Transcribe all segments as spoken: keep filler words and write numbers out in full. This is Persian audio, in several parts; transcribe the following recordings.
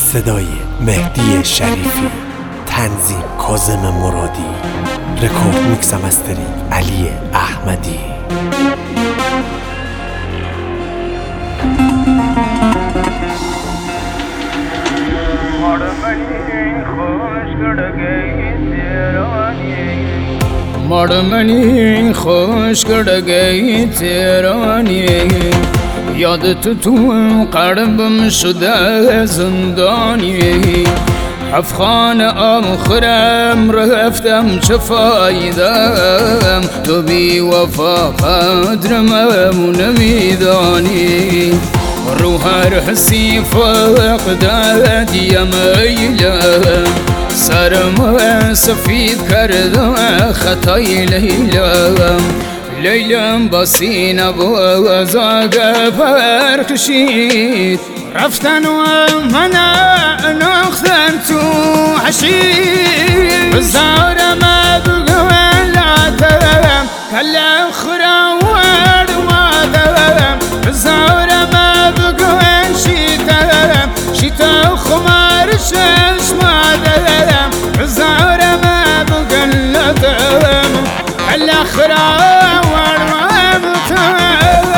صدای مهدی شریفی، تنظیم کاظم مرادی، رکورد میکس مسترینگ علی احمدی. مارمنی خوش کردگی تیرانی، یادت تو قلبم شده زندانی. افغان آخرم رفتم چه فایدم، تو بی وفا قدرم نمیدانی. رو هر حسی فقدت میلم، سرم سفید کرده خطای لیلم. لیلم با سینه بازاق برکشید، رفتن و من ناختن تو حشید. بزارم بگو لاتم کلا خراورد مادم، بزارم بگو شیتم شیتا خمار ششمادم، بزارم بگو لاتم کلا خراورد مادم.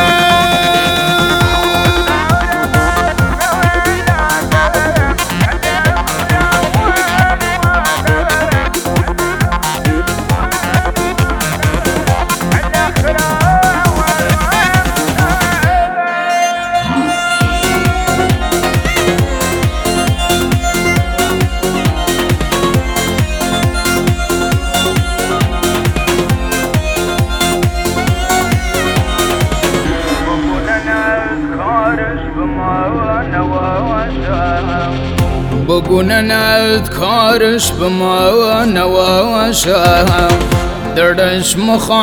بگونند کارش به ما نواشم، دردش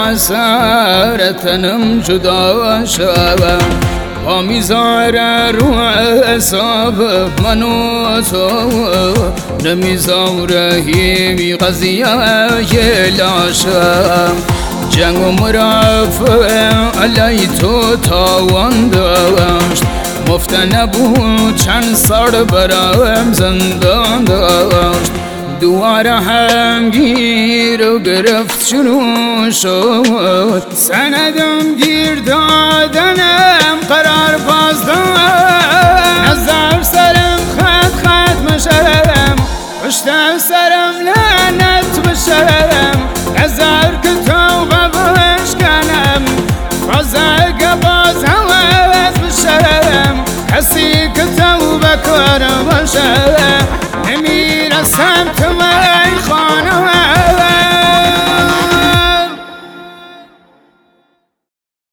مخاصرتنم جدا شم. پا میذاره رو حساب منو تو، نمیذاره هیچ قضیه لاشم. جنگ و مرافع علی تو تاوان داشت، مفت نبود چند سال برایم زندان داشت. دوباره هم گیر و گرفت شروع شد، سندم گیر دادن